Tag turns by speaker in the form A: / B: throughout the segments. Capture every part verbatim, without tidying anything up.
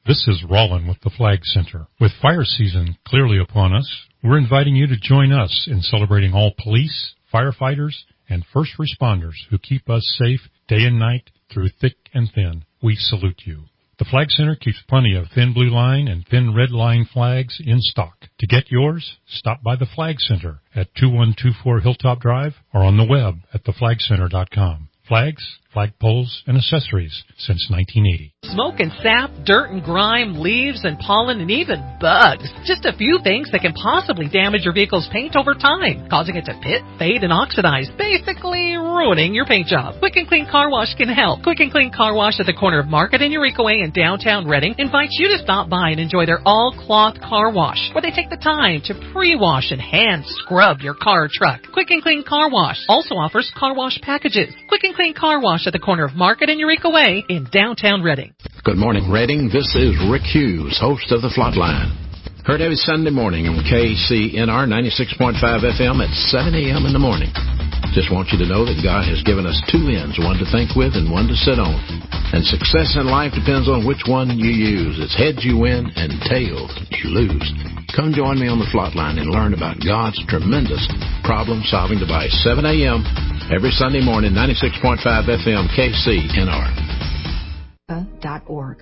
A: This is Rollin with the Flag Center. With fire season clearly upon us, we're inviting you to join us in celebrating all police, firefighters, and first responders who keep us safe day and night through thick and thin. We salute you. The Flag Center keeps plenty of thin blue line and thin red line flags in stock. To get yours, stop by the Flag Center at two one two four Hilltop Drive or on the web at the flag center dot com. Flags, flagpoles, and accessories since nineteen eighty.
B: Smoke and sap, dirt and grime, leaves and pollen, and even bugs. Just a few things that can possibly damage your vehicle's paint over time, causing it to pit, fade, and oxidize, basically ruining your paint job. Quick and Clean Car Wash can help. Quick and Clean Car Wash at the corner of Market and Eureka Way in downtown Reading invites you to stop by and enjoy their all-cloth car wash, where they take the time to pre-wash and hand scrub your car or truck. Quick and Clean Car Wash also offers car wash packages. Quick and Clean Car Wash at the corner of Market and Eureka Way in downtown Reading.
C: Good morning, Reading. This is Rick Hughes, host of The Flatline. Heard every Sunday morning on K C N R ninety-six point five F M at seven a.m. in the morning. Just want you to know that God has given us two ends, one to think with and one to sit on. And success in life depends on which one you use. It's heads you win and tails you lose. Come join me on The Flatline and learn about God's tremendous problem-solving device. seven a.m. every Sunday morning, ninety-six point five F M, K C N R.
D: Dot org.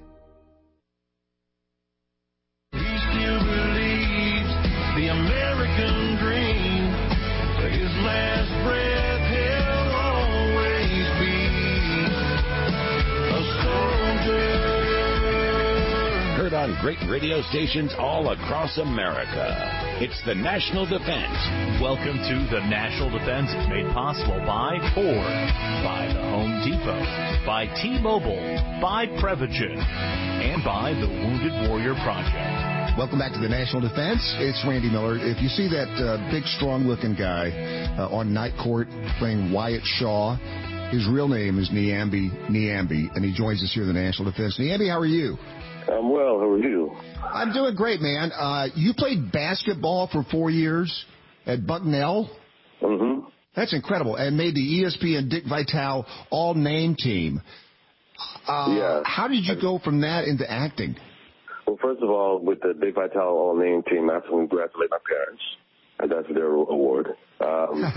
E: He still believes the American dream. His last breath he'll always be a soldier.
F: Heard on great radio stations all across America. It's the National Defense.
G: Welcome to the National Defense. It's made possible by Ford, by the Home Depot, by T-Mobile, by Prevagen, and by the Wounded Warrior Project.
H: Welcome back to the National Defense. It's Randy Miller. If you see that uh, big, strong-looking guy uh, on Night Court playing Wyatt Shaw, his real name is Niambi Niambi, and he joins us here in the National Defense. Niambi, how are you?
I: I'm well. How are you?
H: I'm doing great, man. Uh, you played basketball for four years at Bucknell?
I: Mm-hmm.
H: That's incredible. And made the E S P N Dick Vitale all-name team. Uh,
I: yeah.
H: How did you go from that into acting?
I: Well, first of all, with the Dick Vitale all-name team, I have to congratulate my parents. And that's their award. Um,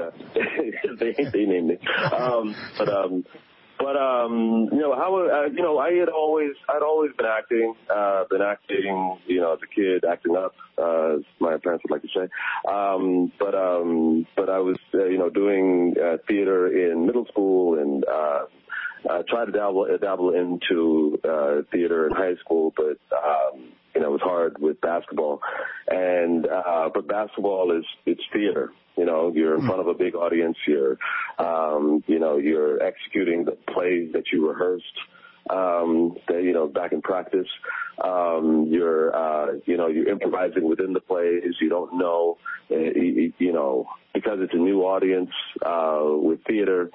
I: they, they named me. Um, but, um, But, um, you know, how, uh, you know, I had always, I'd always been acting, uh, been acting, you know, as a kid, acting up, uh, as my parents would like to say. Um, but, um, but I was, uh, you know, doing, uh, theater in middle school and, uh, I tried to dabble, dabble into, uh, theater in high school, but, um, you know, it was hard with basketball. And, uh, but basketball is, it's theater. You know, you're in front of a big audience. You're, um, you know, you're executing the plays that you rehearsed, um, that, you know, back in practice. Um, you're, uh, you know, you're improvising within the plays. You don't know, uh, you, you know, because it's a new audience, uh, with theater,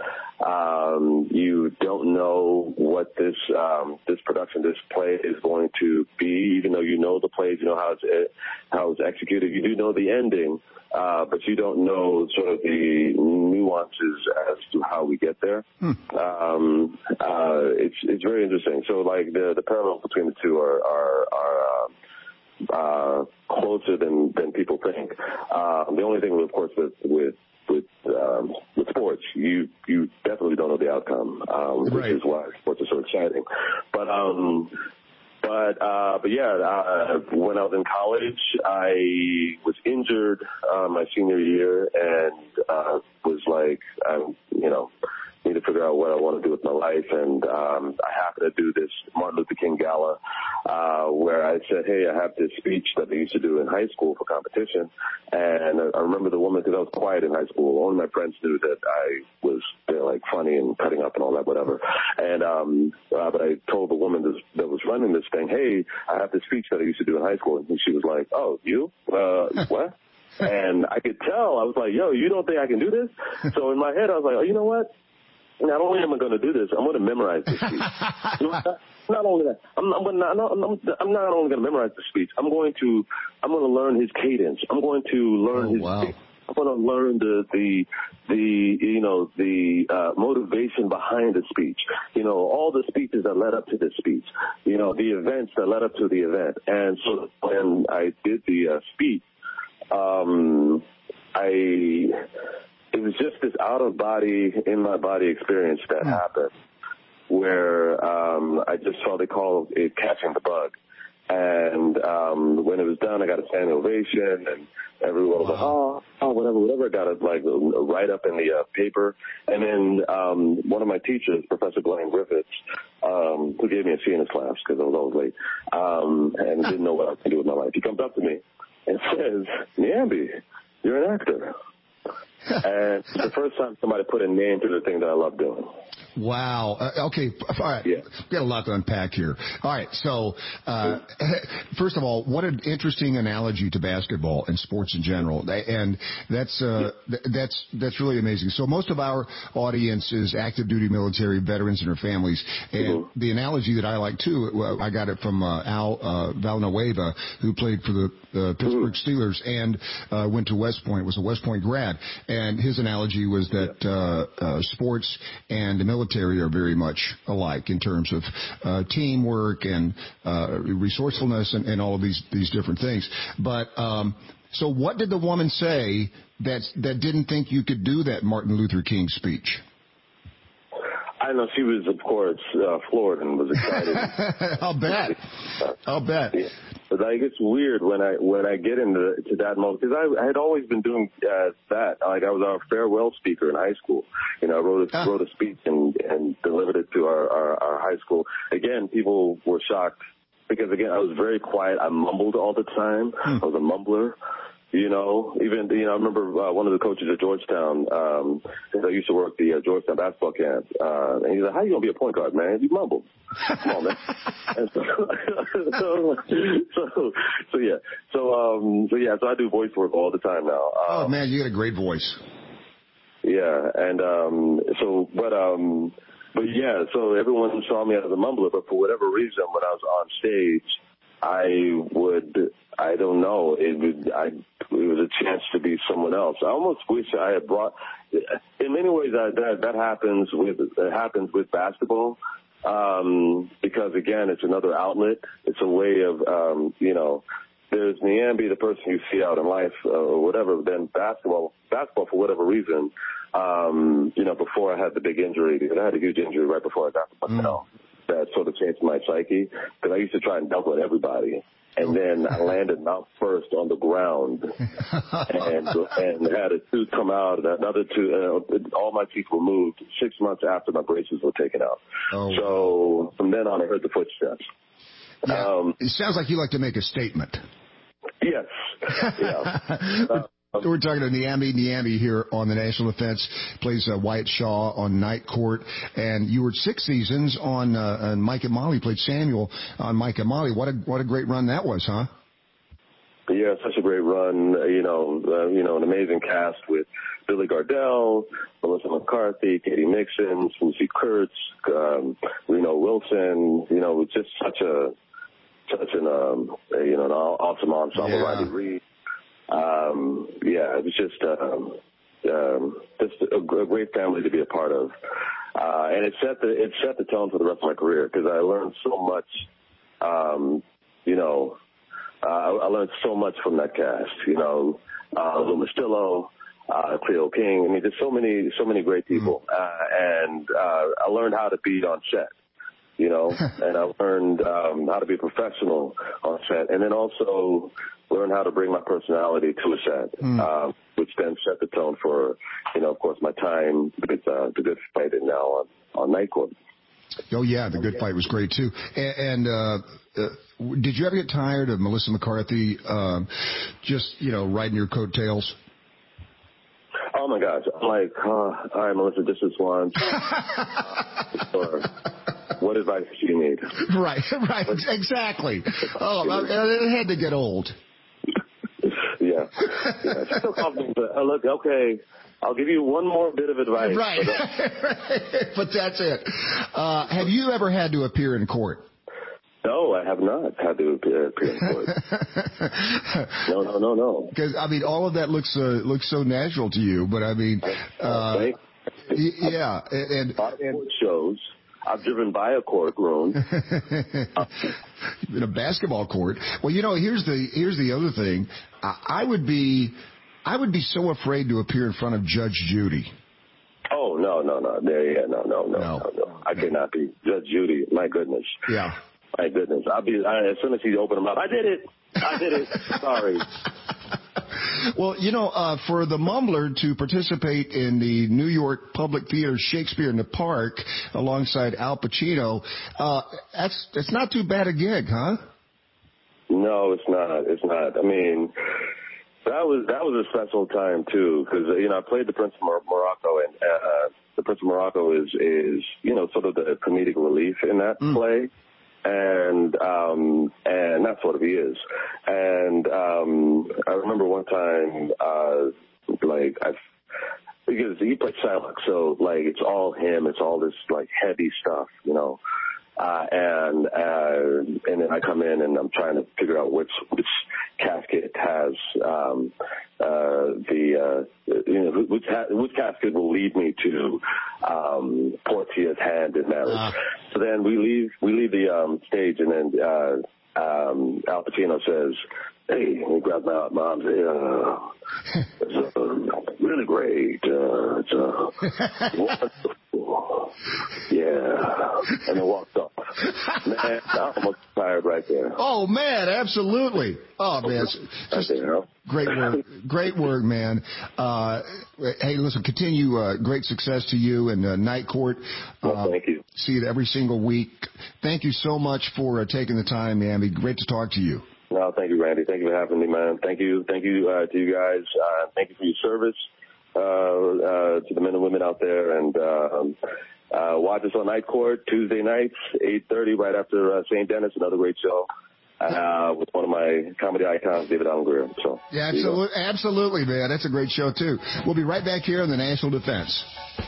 I: um, you don't know what this, um, this production, this play is going to be, even though you know the plays, you know how it's, how it's executed. You do know the ending. Uh, but you don't know sort of the nuances as to how we get there. Hmm. Um, uh, it's it's very interesting. So, like the the parallels between the two are are, are uh, uh, closer than, than people think. Uh, the only thing, of course, with with with, um, with sports, you you definitely don't know the outcome, um, which right. is why sports are so exciting. But um, But, uh, but yeah, uh, when I was in college, I was injured, uh, my senior year and, uh, was like, I'm, you know, need to figure out what I want to do with my life. And, um, I happened to do this Martin Luther King Gala, uh, where I said, hey, I have this speech that they used to do in high school for competition. And I remember the woman, because I was quiet in high school. Only my friends knew that I was, they're like funny and cutting up and all that, whatever. And, um, uh, but I told the woman this, that was running this thing, hey, I have this speech that I used to do in high school. And she was like, oh, you? Uh, what? And I could tell, I was like, yo, you don't think I can do this? So in my head, I was like, oh, you know what? Not only am I going to do this, I'm going to memorize this speech. Not only that, I'm, I'm, gonna, I'm, I'm, I'm not only going to memorize the speech. I'm going to, I'm going to learn his cadence. I'm going to learn
H: oh,
I: his
H: wow.
I: I want to learn the, the, the, you know, the, uh, motivation behind the speech. You know, all the speeches that led up to the speech. You know, the events that led up to the event. And so when I did the uh, speech, um, I, it was just this out of body, in my body experience that mm. happened where, um, I just saw they call it catching the bug. And, um, when it was done, I got a standing ovation and everyone was wow. like, oh, oh, whatever, whatever. I got it like right up in the uh, paper. And then, um, one of my teachers, Professor Glenn Griffiths, um, who gave me a C in his class because I was always late, um, and didn't know what I was going to do with my life. He comes up to me and says, Niambi, you're an actor. And it's the first time somebody put a name to the thing that I love doing.
H: Wow. Uh, okay. All right.
I: Yeah.
H: We got a lot to unpack here. All right. So, uh, first of all, what an interesting analogy to basketball and sports in general. And that's, uh, that's, that's really amazing. So most of our audience is active duty military veterans and their families. And mm-hmm. the analogy that I like too, well, I got it from, uh, Al, uh, Villanueva, who played for the, uh, Pittsburgh mm-hmm. Steelers and, uh, went to West Point, was a West Point grad. And his analogy was that, uh, uh, sports and the military are very much alike in terms of uh, teamwork and uh, resourcefulness and, and all of these these different things. But um, so, what did the woman say that that didn't think you could do that Martin Luther King speech?
I: I know she was, of course, uh, floored and was excited.
H: I'll bet. I'll bet.
I: Yeah. But like, it's weird when I when I get into to that moment because I, I had always been doing uh, that. Like I was our farewell speaker in high school. You know, I wrote a, ah. wrote a speech and, and delivered it to our, our, our high school. Again, people were shocked because again I was very quiet. I mumbled all the time. Hmm. I was a mumbler. You know, even, you know, I remember uh, one of the coaches at Georgetown, um, because I used to work the uh, Georgetown basketball camp, uh, and he's like, how you going to be a point guard, man? You mumble. Come on, man. And so, so, so, so, yeah. So, um, so, yeah, so I do voice work all the time now. Um,
H: oh, man, you got a great voice.
I: Yeah, and um, so, but, um, but, yeah, so everyone saw me as a mumbler, but for whatever reason, when I was on stage, I would, I don't know, it would, I, it was a chance to be someone else. I almost wish I had brought, in many ways that, that, that happens with, it happens with basketball, um, because again, it's another outlet. It's a way of, um, you know, there's Niambi, the person you see out in life, uh, or whatever, then basketball, basketball for whatever reason, um, you know, before I had the big injury, because I had a huge injury right before I got the Bucknell. Mm. That sort of changed my psyche because I used to try and dunk with everybody. And then I landed mouth first on the ground and and had a tooth come out, another tooth, uh, all my teeth were moved six months after my braces were taken out. Oh. So from then on, I heard the footsteps.
H: Yeah.
I: Um,
H: it sounds like you like to make a statement.
I: Yes. Yeah. uh,
H: We're talking to Niambi Niambi here on the National Defense, plays uh, Wyatt Shaw on Night Court, and you were six seasons on, uh, on Mike and Molly, played Samuel on Mike and Molly. What a, what a great run that was, huh?
I: Yeah, such a great run, you know, uh, you know, an amazing cast with Billy Gardell, Melissa McCarthy, Katie Mixon, Susie Kurtz, um, Reno Wilson, you know, it was just such a, such an, um, a, you know, an awesome ensemble, yeah. Riley Reid. Um, yeah, it was just, um, um, just a, a great family to be a part of. Uh, and it set the, it set the tone for the rest of my career because I learned so much, um, you know, uh, I, I learned so much from that cast, you know, uh, Lou Mastillo, uh, Cleo King. I mean, there's so many, so many great people. Uh, and, uh, I learned how to be on set. You know, and I learned um, how to be a professional on set, and then also learn how to bring my personality to a set, mm. uh, which then set the tone for, you know, of course, my time with uh, The Good Fight and now on, on Night Court.
H: Oh, yeah, The Good Fight was great, too. And, and uh, uh, did you ever get tired of Melissa McCarthy uh, just, you know, riding your coattails?
I: Oh, my gosh. I'm like, uh, all right, Melissa, this is one. or, what advice do you need?
H: Right, right, exactly. Oh, it had to get old.
I: Yeah. yeah. She's so confident, but uh, look, okay, I'll give you one more bit of advice.
H: Right, but, uh, but that's it. Uh, have you ever had to appear in court?
I: No, I have not had to appear, appear in court. no, no, no, no.
H: Because I mean, all of that looks uh, looks so natural to you, but I mean, uh, y- yeah, and, and,
I: and court shows. I've driven by a courtroom.
H: In a basketball court. Well, you know, here's the here's the other thing. I, I would be I would be so afraid to appear in front of Judge Judy.
I: Oh no, no, no, there, yeah, no, no, no, no, no. I cannot be Judge Judy. My goodness.
H: Yeah.
I: My goodness. I'll be I, as soon as he opened them up. I did it. I did it. Sorry.
H: Well, you know, uh, for the Mumbler to participate in the New York Public Theater Shakespeare in the Park alongside Al Pacino, uh, that's that's not too bad a gig, huh?
I: No, it's not. It's not. I mean, that was that was a special time too, because you know I played the Prince of Mor- Morocco, and uh, the Prince of Morocco is is you know sort of the comedic relief in that mm. play. And, um, and that's what he is. And, um, I remember one time, uh, like, I, because he played Shylock, so, like, it's all him, it's all this, like, heavy stuff, you know. Uh, and, uh, and then I come in and I'm trying to figure out which, which casket has, um, uh, the, uh, you know, which, which casket will lead me to, um, Portia's hand in marriage. Uh. So then we leave, we leave the, um, stage and then, uh, um, Al Pacino says, hey, he grabs my, my arm and says, uh, it's uh, really great. Uh, it's uh, wonderful. Yeah. And then walked off. Man, I almost tired right there.
H: Oh, man, absolutely. Oh, man. It's just great work. Great work, man. Uh, hey, listen, continue uh, great success to you and uh, Night Court. Uh,
I: well, thank you.
H: See it every single week. Thank you so much for uh, taking the time, man. It'd be great to talk to you.
I: No, thank you, Randy. Thank you for having me, man. Thank you. Thank you uh, to you guys. Uh, thank you for your service uh, uh, to the men and women out there. And um, uh, watch us on Night Court Tuesday nights, eight thirty, right after uh, Saint Denis, another great show uh, with one of my comedy icons, David Allen Greer. So,
H: yeah, absolutely, absolutely, man. That's a great show, too. We'll be right back here on the National Defense.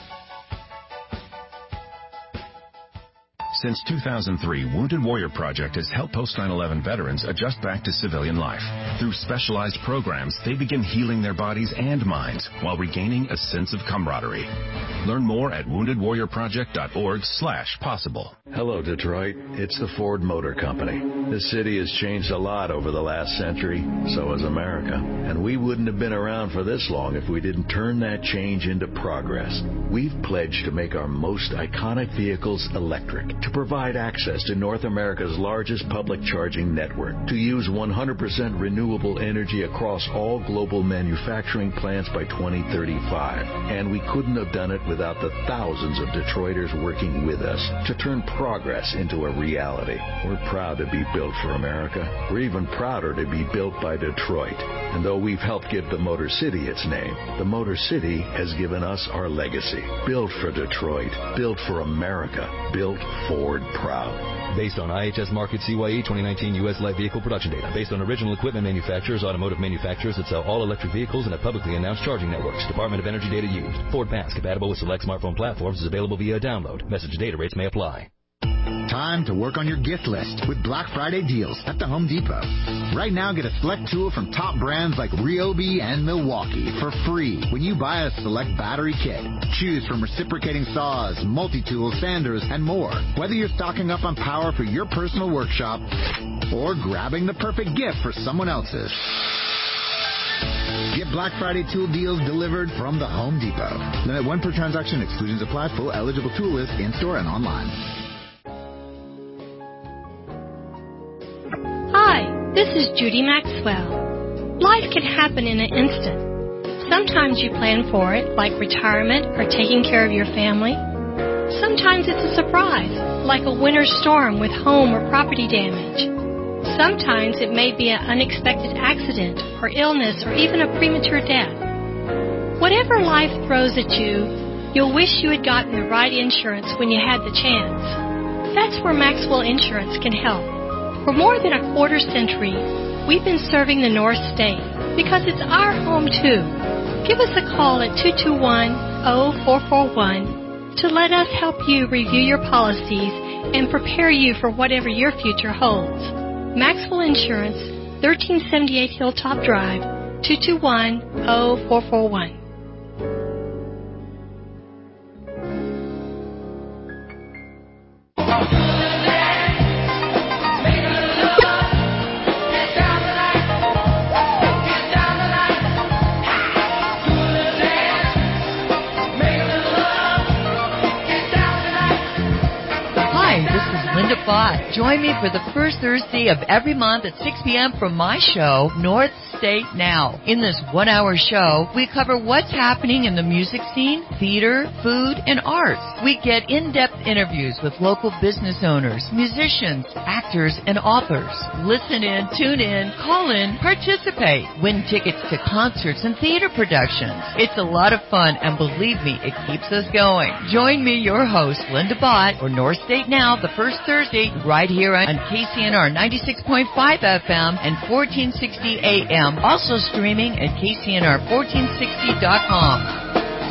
J: Since two thousand three, Wounded Warrior Project has helped post nine eleven veterans adjust back to civilian life. Through specialized programs, they begin healing their bodies and minds while regaining a sense of camaraderie. Learn more at wounded warrior project dot org slash possible.
K: Hello, Detroit. It's the Ford Motor Company. This city has changed a lot over the last century, so has America. And we wouldn't have been around for this long if we didn't turn that change into progress. We've pledged to make our most iconic vehicles electric, to provide access to North America's largest public charging network, to use one hundred percent renewable energy across all global manufacturing plants by twenty thirty-five. And we couldn't have done it without the thousands of Detroiters working with us to turn progress into a reality. We're proud to be built for America. We're even prouder to be built by Detroit. And though we've helped give the Motor City its name, the Motor City has given us our legacy. Built for Detroit. Built for America. Built Ford proud.
L: Based on I H S Market C Y E twenty nineteen U S light vehicle production data. Based on original equipment manufacturers, automotive manufacturers that sell all electric vehicles and have publicly announced charging networks. Department of Energy data used. Ford Pass, compatible with select smartphone platforms, is available via download. Message data rates may apply.
M: Time to work on your gift list with Black Friday deals at the Home Depot. Right now, get a select tool from top brands like Ryobi and Milwaukee for free when you buy a select battery kit. Choose from reciprocating saws, multi-tools, sanders, and more. Whether you're stocking up on power for your personal workshop or grabbing the perfect gift for someone else's. Get Black Friday tool deals delivered from the Home Depot. Limit one per transaction. Exclusions apply. Full eligible tool list in-store and online.
N: Hi, this is Judy Maxwell. Life can happen in an instant. Sometimes you plan for it, like retirement or taking care of your family. Sometimes it's a surprise, like a winter storm with home or property damage. Sometimes it may be an unexpected accident or illness or even a premature death. Whatever life throws at you, you'll wish you had gotten the right insurance when you had the chance. That's where Maxwell Insurance can help. For more than a quarter century, we've been serving the North State because it's our home too. Give us a call at two two one, zero four four one to let us help you review your policies and prepare you for whatever your future holds. Maxwell Insurance, thirteen seventy-eight Hilltop Drive, two two one, zero four four one.
O: Join me for the first Thursday of every month at six p.m. for my show, North State Now. In this one-hour show, we cover what's happening in the music scene, theater, food, and arts. We get in-depth interviews with local business owners, musicians, actors, and authors. Listen in, tune in, call in, participate. Win tickets to concerts and theater productions. It's a lot of fun, and believe me, it keeps us going. Join me, your host, Linda Bott, for North State Now, the first Thursday, right here on K C N R ninety-six point five F M and fourteen sixty A M. Also streaming at K C N R fourteen sixty dot com.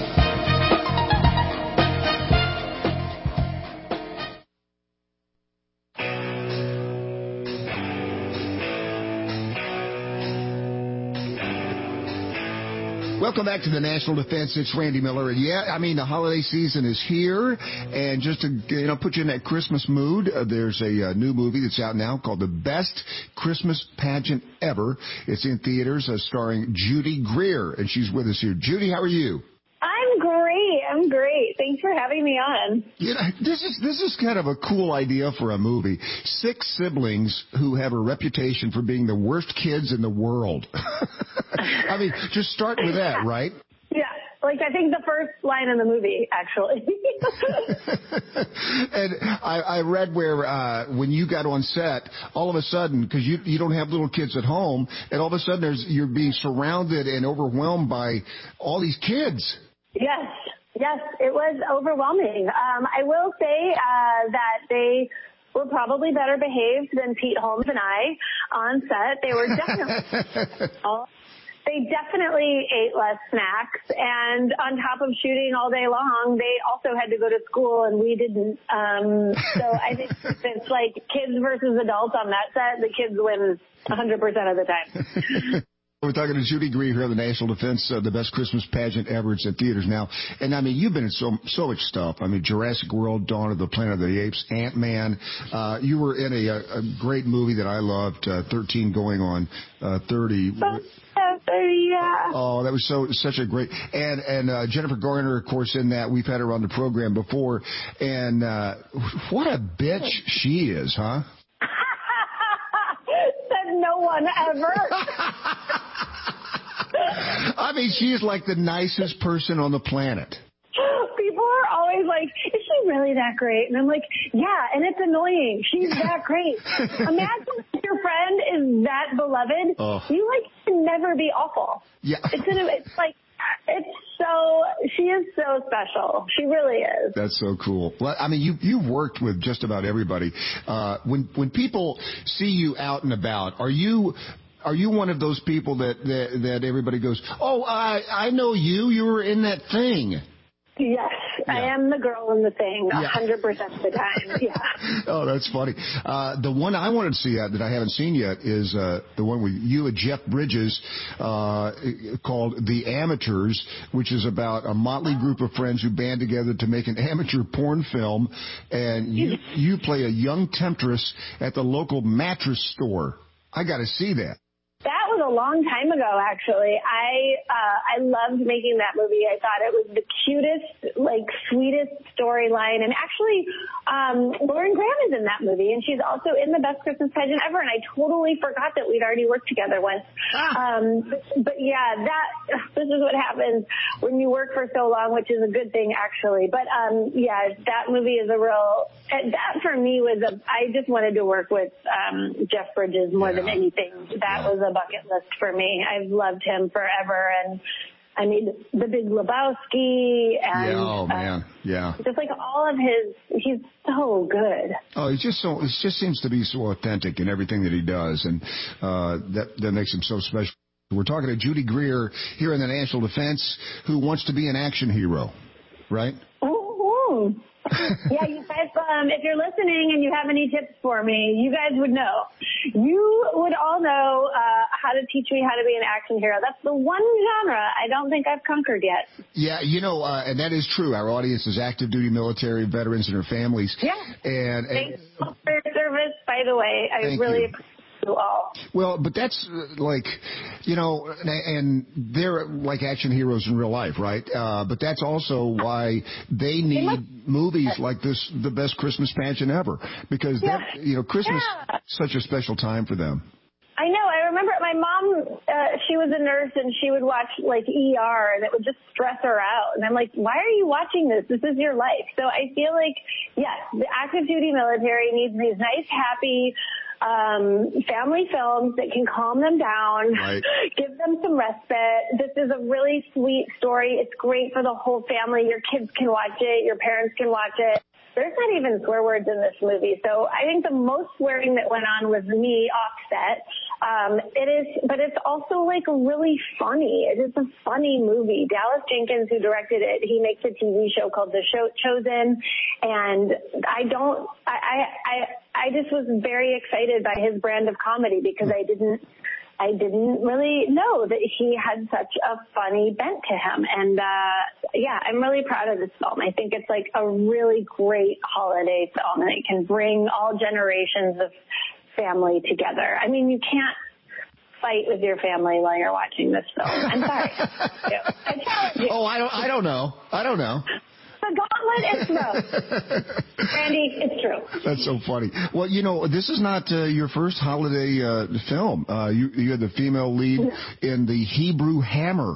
H: Welcome back to the National Defense. It's Randy Miller. And yeah, I mean, the holiday season is here. And just to you know, put you in that Christmas mood, uh, there's a uh, new movie that's out now called The Best Christmas Pageant Ever. It's in theaters, uh, starring Judy Greer. And she's with us here. Judy, how are you?
P: I'm great. I'm great. Thanks for having me on.
H: You know, this is this is kind of a cool idea for a movie. Six siblings who have a reputation for being the worst kids in the world. I mean, just start with that, right?
P: Yeah. Like, I think the first line in the movie, actually.
H: And I, I read where uh, when you got on set, all of a sudden, because you you don't have little kids at home, and all of a sudden there's you're being surrounded and overwhelmed by all these kids.
P: Yes. Yes, it was overwhelming. Um, I will say uh, that they were probably better behaved than Pete Holmes and I on set. They were definitely... They definitely ate less snacks, and on top of shooting all day long, they also had to go to school, and we didn't. Um, so I think it's like kids versus adults on that set. The kids win one hundred percent of the time.
H: We're talking to Judy Greer here on the National Defense, uh, the best Christmas pageant ever. It's in theaters now. And, I mean, you've been in so so much stuff. I mean, Jurassic World, Dawn of the Planet of the Apes, Ant-Man. Uh, you were in a, a great movie that I loved, uh, thirteen going on uh, thirty.
P: Yeah.
H: Oh, that was so such a great and and uh, Jennifer Garner, of course, in that. We've had her on the program before, and uh, what a bitch she is, huh?
P: Said no one ever.
H: I mean, she is like the nicest person on the planet.
P: People are always like, is she really that great? And I'm like, yeah, and it's annoying. She's that great. Imagine if your friend is that beloved. Oh. You, like, can never be awful.
H: Yeah.
P: It's, an, it's like, it's so, she is so special. She really is.
H: That's so cool. Well, I mean, you, you've worked with just about everybody. Uh, when, when people see you out and about, are you... Are you one of those people that, that, that everybody goes, oh, I, I know you. You were in that thing.
P: Yes, yeah. I am the girl in the thing one hundred
H: yeah.
P: percent of the time. Yeah.
H: Oh, that's funny. Uh, the one I wanted to see uh, that I haven't seen yet is uh, the one with you and Jeff Bridges uh, called The Amateurs, which is about a motley group of friends who band together to make an amateur porn film. And you, you play a young temptress at the local mattress store. I got to see that.
P: That was a long time ago, actually. I uh, I loved making that movie. I thought it was the cutest, like, sweetest storyline. And actually, um, Lauren Graham is in that movie, and she's also in The Best Christmas Pageant Ever. And I totally forgot that we'd already worked together once. Ah. Um, but, but yeah, that this is what happens when you work for so long, which is a good thing, actually. But um, yeah, that movie is a real. That for me was a. I just wanted to work with um, Jeff Bridges more yeah. than anything. That yeah. was a bucket list for me. I've loved him forever, and I mean The Big Lebowski, and
H: yeah, oh man, uh, yeah,
P: just like all of his. He's so good.
H: Oh, he's just so. It just seems to be so authentic in everything that he does, and uh, that that makes him so special. We're talking to Judy Greer here in the National Defense, who wants to be an action hero, right?
P: Oh. Yeah, you guys if um, if you're listening and you have any tips for me, you guys would know. You would all know uh, how to teach me how to be an action hero. That's the one genre I don't think I've conquered yet.
H: Yeah, you know, uh, and that is true. Our audience is active duty military veterans and their families.
P: Yeah.
H: And, and
P: thanks for your service, by the way. I
H: Thank
P: really
H: you.
P: appreciate you all.
H: Well, but that's uh, like, you know, and they're like action heroes in real life, right? Uh, but that's also why they need movies like this, the best Christmas pageant ever, because
P: Yeah.
H: that, you know, Christmas
P: Yeah.
H: is such a special time for them.
P: I know. I remember my mom, uh, she was a nurse and she would watch like E R and it would just stress her out. And I'm like, why are you watching this? This is your life. So I feel like, yes, the active duty military needs these nice, happy, um, family films that can calm them down,
H: right.
P: give them some respite. This is a really sweet story. It's great for the whole family. Your kids can watch it. Your parents can watch it. There's not even swear words in this movie. So I think the most swearing that went on was me offset. Um, it is, but it's also like really funny. It is a funny movie. Dallas Jenkins, who directed it, he makes a T V show called The Show Chosen. And I don't, I, I, I, I just was very excited by his brand of comedy because I didn't, I didn't really know that he had such a funny bent to him. And, uh, yeah, I'm really proud of this film. I think it's like a really great holiday film and it can bring all generations of family together. I mean, you can't fight with your family while you're watching this film. I'm sorry. I challenge you.
H: Oh, I don't, I don't know. I don't know.
P: The gauntlet is thrown. Randy, it's true.
H: That's so funny. Well, you know, this is not uh, your first holiday uh, film. Uh, you, you had the female lead in The Hebrew Hammer.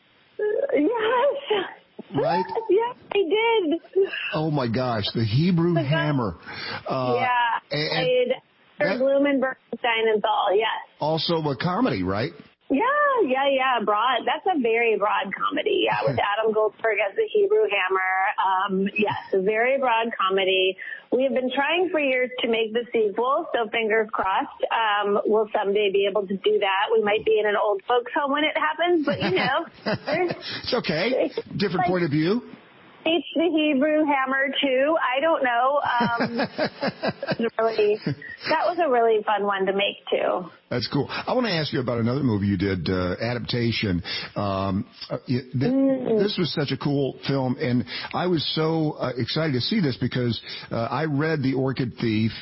P: Yes.
H: Right?
P: Yes, I did.
H: Oh, my gosh. The Hebrew
P: The
H: Hammer. Uh,
P: yeah.
H: and,
P: Played
H: that-
P: Blumen, Bernstein, and Thal, yes.
H: Also a comedy, right?
P: Yeah, yeah, yeah, broad. That's a very broad comedy. Yeah, with Adam Goldberg as the Hebrew Hammer. Um, yes, a very broad comedy. We have been trying for years to make the sequel, so fingers crossed. Um, we'll someday be able to do that. We might be in an old folks home when it happens, but you know.
H: It's okay. Different
P: like,
H: point of view.
P: Teach the Hebrew Hammer too. I don't know. Um, that was really, that was a really fun one to make too.
H: That's cool. I want to ask you about another movie you did, uh, adaptation. Um, uh, th-
P: mm.
H: This was such a cool film, and I was so uh, excited to see this because uh, I read The Orchid Thief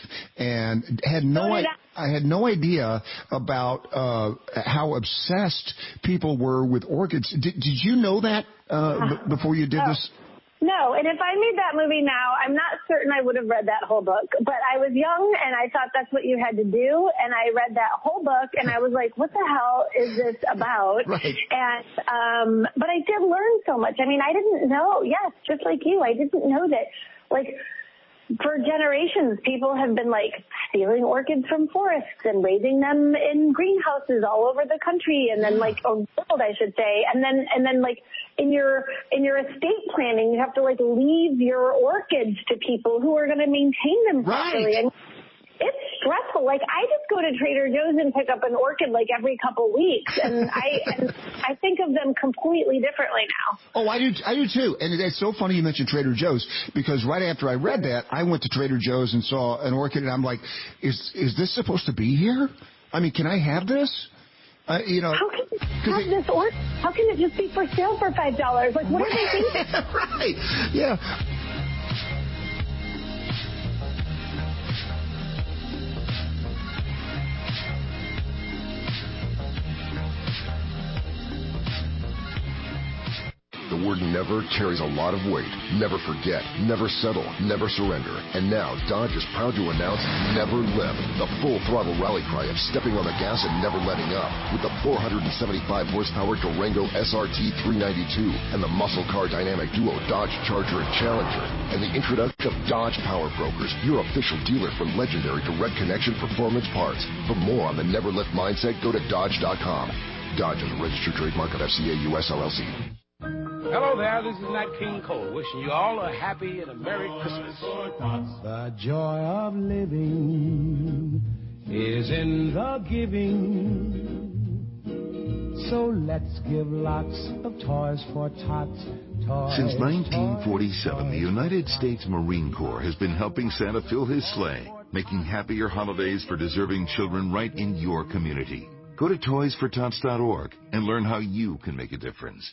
H: and had no idea. I had no idea about uh, how obsessed people were with orchids. Did, did you know that uh, b- before you did
P: no.
H: this?
P: No, and if I made that movie now, I'm not certain I would have read that whole book. But I was young, and I thought that's what you had to do, and I read that whole book, and I was like, what the hell is this about?
H: Right.
P: And, um, but I did learn so much. I mean, I didn't know, yes, just like you, I didn't know that, like, for generations, people have been like stealing orchids from forests and raising them in greenhouses all over the country, and then like, or world, I should say, and then and then like in your in your estate planning, you have to like leave your orchids to people who are going to maintain them properly.
H: Right.
P: And it's stressful. Like I just go to Trader Joe's and pick up an orchid like every couple weeks, and I and I think of them completely differently now.
H: Oh, I do, I do too. And it's so funny you mentioned Trader Joe's because right after I read that, I went to Trader Joe's and saw an orchid, and I'm like, is is this supposed to be here? I mean, can I have this? Uh, you know,
P: how can you have this orchid? How can it just be for sale for five dollars? Like, what are they thinking?
H: Right? Yeah.
Q: The word never carries a lot of weight. Never forget, never settle, never surrender. And now Dodge is proud to announce Never Lift, the full throttle rally cry of stepping on the gas and never letting up. With the four hundred seventy-five horsepower Durango S R T three ninety-two and the muscle car dynamic duo Dodge Charger and Challenger. And the introduction of Dodge Power Brokers, your official dealer for legendary direct connection performance parts. For more on the Never Lift mindset, go to Dodge dot com. Dodge is a registered trademark of F C A U S L L C.
R: Hello there, this is Nat King Cole, wishing you all a happy and a Merry Christmas.
E: The joy of living is in the giving. So let's give lots of toys for tots
Q: toys.
S: Since nineteen forty-seven, the United States Marine Corps has been helping Santa fill his sleigh, making happier holidays for deserving children right in your community. Go to toys for tots dot org and learn how you can make a difference.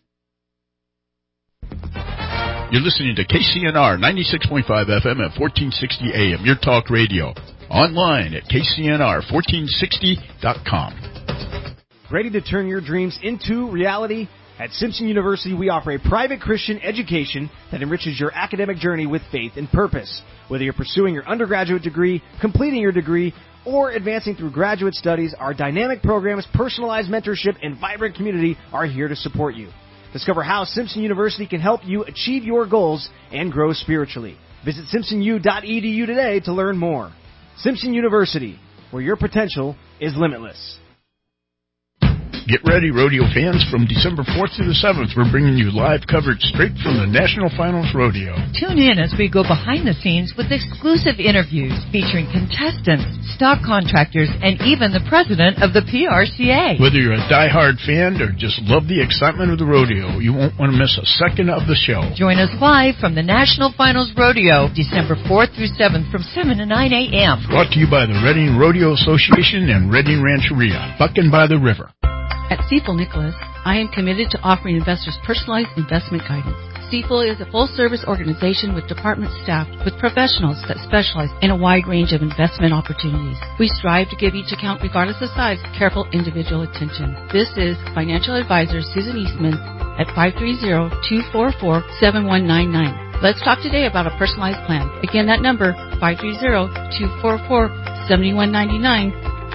T: You're listening to K C N R ninety-six point five F M at fourteen sixty A M, your talk radio. Online at K C N R fourteen sixty dot com.
U: Ready to turn your dreams into reality? At Simpson University, we offer a private Christian education that enriches your academic journey with faith and purpose. Whether you're pursuing your undergraduate degree, completing your degree, or advancing through graduate studies, our dynamic programs, personalized mentorship, and vibrant community are here to support you. Discover how Simpson University can help you achieve your goals and grow spiritually. Visit simpson u dot e d u today to learn more. Simpson University, where your potential is limitless.
T: Get ready, rodeo fans. From December fourth through the seventh, we're bringing you live coverage straight from the National Finals Rodeo.
O: Tune in as we go behind the scenes with exclusive interviews featuring contestants, stock contractors, and even the president of the P R C A.
T: Whether you're a diehard fan or just love the excitement of the rodeo, you won't want to miss a second of the show.
O: Join us live from the National Finals Rodeo, December fourth through seventh from seven to nine A M
T: Brought to you by the Reading Rodeo Association and Reading Rancheria, Bucking by the River.
V: At Stifel Nicholas, I am committed to offering investors personalized investment guidance. Stifel is a full-service organization with departments staffed with professionals that specialize in a wide range of investment opportunities. We strive to give each account, regardless of size, careful individual attention. This is financial advisor Susan Eastman at five three zero, two four four, seven one nine nine. Let's talk today about a personalized plan. Again, that number, five three zero, two four four, seven one nine nine.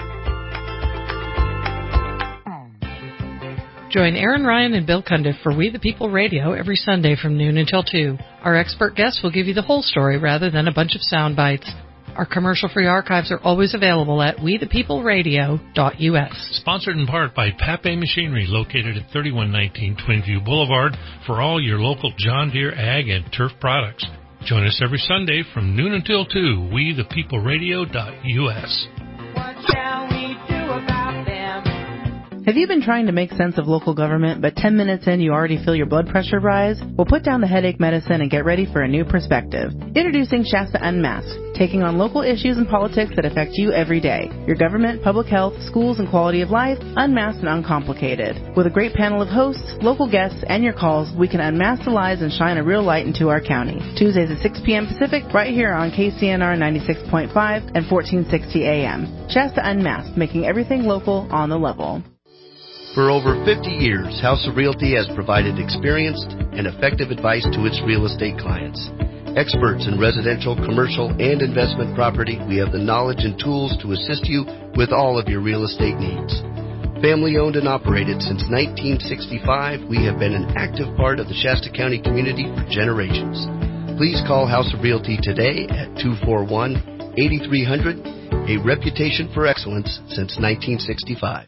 B: Join Aaron Ryan and Bill Cundiff for We the People Radio every Sunday from noon until two. Our expert guests will give you the whole story rather than a bunch of sound bites. Our commercial-free archives are always available at we the people radio dot u s.
A: Sponsored in part by Pape Machinery, located at thirty-one nineteen Twin View Boulevard, for all your local John Deere ag and turf products. Join us every Sunday from noon until two, we the people radio dot u s.
W: What shall we do about them? Have you been trying to make sense of local government, but ten minutes in you already feel your blood pressure rise? Well, put down the headache medicine and get ready for a new perspective. Introducing Shasta Unmasked, taking on local issues and politics that affect you every day. Your government, public health, schools, and quality of life, unmasked and uncomplicated. With a great panel of hosts, local guests, and your calls, we can unmask the lies and shine a real light into our county. Tuesdays at six p.m. Pacific, right here on K C N R ninety-six point five and fourteen sixty A M. Shasta Unmasked, making everything local on the level.
X: For over fifty years, House of Realty has provided experienced and effective advice to its real estate clients. Experts in residential, commercial, and investment property, we have the knowledge and tools to assist you with all of your real estate needs. Family owned and operated since nineteen sixty-five, we have been an active part of the Shasta County community for generations. Please call House of Realty today at two four one, eight three zero zero, a reputation for excellence since nineteen sixty-five.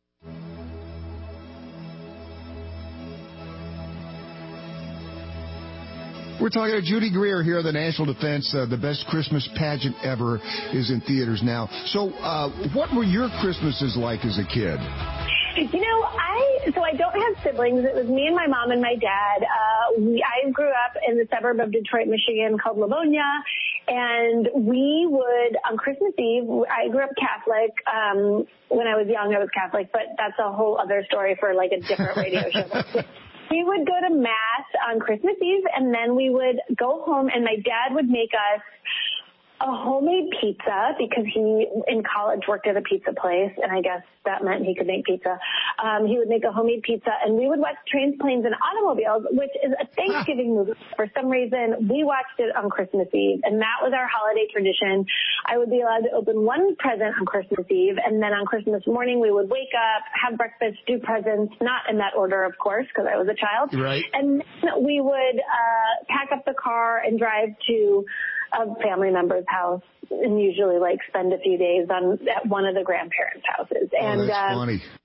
H: We're talking to Judy Greer here, the National Defense. Uh, the best Christmas pageant ever is in theaters now. So uh, what were your Christmases like as a kid?
P: You know, I, so I don't have siblings. It was me and my mom and my dad. Uh, we, I grew up in the suburb of Detroit, Michigan called Livonia. And we would, on Christmas Eve, I grew up Catholic. Um, when I was young, I was Catholic, but that's a whole other story for like a different radio show. We would go to Mass on Christmas Eve, and then we would go home, and my dad would make us a homemade pizza because he, in college, worked at a pizza place, and I guess that meant he could make pizza. Um, he would make a homemade pizza, and we would watch Trains, Planes, and Automobiles, which is a Thanksgiving movie. For some reason, we watched it on Christmas Eve, and that was our holiday tradition. I would be allowed to open one present on Christmas Eve, and then on Christmas morning, we would wake up, have breakfast, do presents, not in that order, of course, because I was a child.
H: Right.
P: And then we would uh, pack up the car and drive to a family member's house, and usually like spend a few days on at one of the grandparents' houses. And
H: oh, that's
P: uh,
H: funny.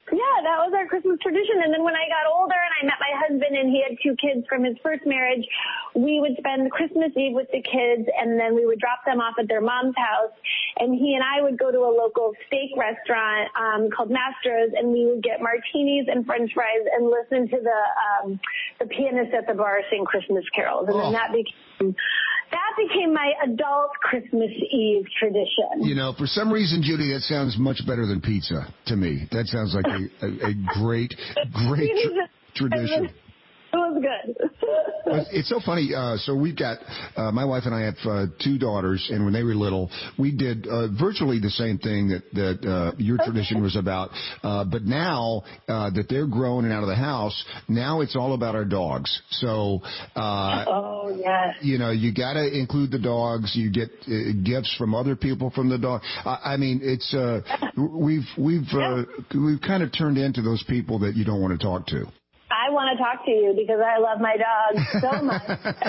P: Yeah, that was our Christmas tradition. And then when I got older and I met my husband and he had two kids from his first marriage, we would spend Christmas Eve with the kids and then we would drop them off at their mom's house. And he and I would go to a local steak restaurant um, called Mastro's, and we would get martinis and French fries and listen to the um, the pianist at the bar sing Christmas carols. And
H: oh.
P: then that became that became my adult Christmas Eve tradition.
H: You know, for some reason, Judy, that sounds much better than pizza to me. That sounds like a, a, a great, great tr- tradition.
P: It was good.
H: It's so funny. Uh, so we've got, uh, my wife and I have uh, two daughters, and when they were little, we did uh, virtually the same thing that, that uh, your tradition was about. Uh, but now uh, that they're grown and out of the house, now it's all about our dogs. So, uh,
P: oh, yes.
H: you know, you got to include the dogs. You get uh, gifts from other people from the dog. I, I mean, it's uh, we've we've uh, we've kind of turned into those people that you don't want to talk to.
P: I want to talk to you because I love my dog so much.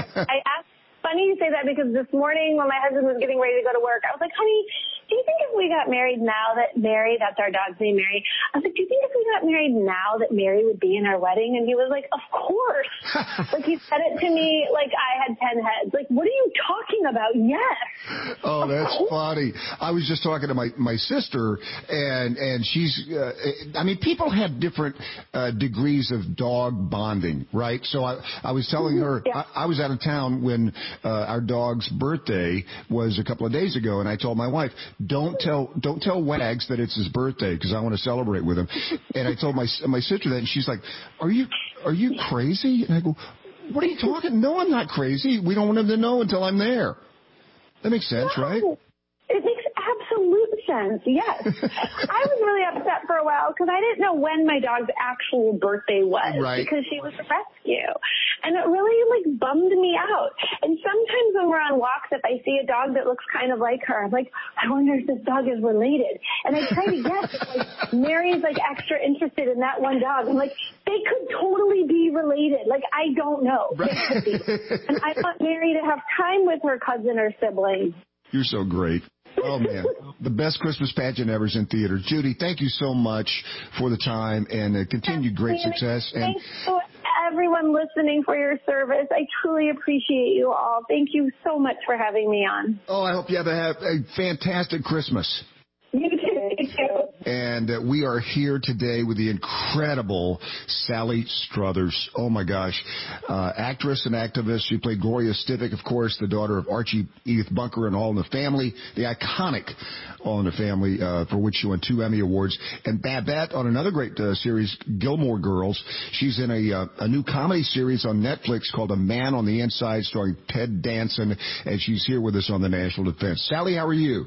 P: I asked, funny you say that because this morning when my husband was getting ready to go to work, I was like, honey, do you think if we got married now that Mary, that's our dog's name, Mary, I was like, do you think if we got married now that Mary would be in our wedding? And he was like, of course. Like he said it to me like I had ten heads. Like, what are you talking about? Yes.
H: Oh, that's funny. I was just talking to my, my sister, and, and she's, uh, I mean, people have different uh, degrees of dog bonding, right? So I, I was telling her, yeah. I, I was out of town when uh, our dog's birthday was a couple of days ago, and I told my wife, Don't tell, don't tell Wags that it's his birthday because I want to celebrate with him. And I told my my sister that, and she's like, "Are you are you crazy?" And I go, "What are you talking? No, I'm not crazy. We don't want him to know until I'm there." That makes sense,
P: no,
H: right?
P: It makes absolute sense. Yes, I was really upset for a while because I didn't know when my dog's actual birthday was
H: right.
P: because she was a rescue, and it really like bummed me out. And sometimes when we're on walks, if I see a dog that looks kind of like her, I'm like, I wonder if this dog is related. And I try to guess if like Mary's like extra interested in that one dog. I'm like, they could totally be related. Like I don't know. Right. They could be. And I want Mary to have time with her cousin or sibling.
H: You're so great. Oh, man. The best Christmas pageant ever is in theaters. Judy, thank you so much for the time and uh, continued great success. And
P: thanks to everyone listening for your service. I truly appreciate you all. Thank you so much for having me on.
H: Oh, I hope you have a, have a fantastic Christmas.
P: You too. You too.
H: And uh, we are here today with the incredible Sally Struthers. Oh, my gosh. Uh, actress and activist. She played Gloria Stivic, of course, the daughter of Archie Edith Bunker in All in the Family, the iconic All in the Family, uh, for which she won two Emmy Awards. And Babette on another great uh, series, Gilmore Girls. She's in a, uh, a new comedy series on Netflix called A Man on the Inside, starring Ted Danson, and she's here with us on the National Defense. Sally, how are you?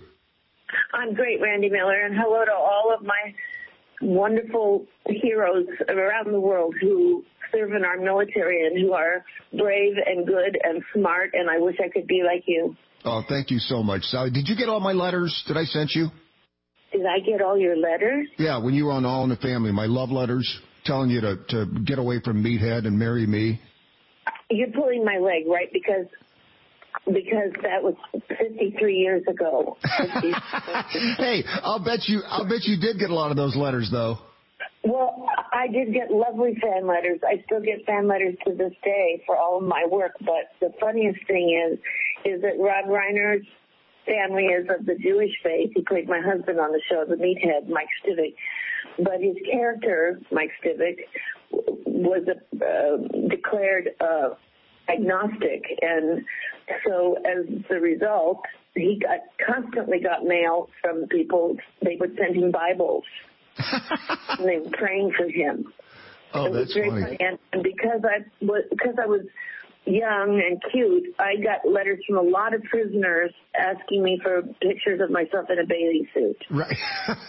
C: I'm great, Randy Miller, and hello to all of my wonderful heroes around the world who serve in our military and who are brave and good and smart, and I wish I could be like you.
H: Oh, thank you so much, Sally. Did you get all my letters that I sent you?
C: Did I get all your letters?
H: Yeah, when you were on All in the Family, my love letters telling you to, to get away from Meathead and marry me.
C: You're pulling my leg, right? Because... Because that was fifty-three years ago.
H: Hey, I'll bet you, I'll bet you did get a lot of those letters, though.
C: Well, I did get lovely fan letters. I still get fan letters to this day for all of my work. But the funniest thing is, is that Rob Reiner's family is of the Jewish faith. He played my husband on the show, The Meathead, Mike Stivic. But his character, Mike Stivic, was a, uh, declared uh, agnostic, and so as the result, he got constantly got mail from people. They would send him Bibles, and they were praying for him.
H: Oh,
C: it
H: that's
C: was very
H: funny.
C: funny. And, and because I was because I was young and cute, I got letters from a lot of prisoners asking me for pictures of myself in a bathing suit.
H: Right.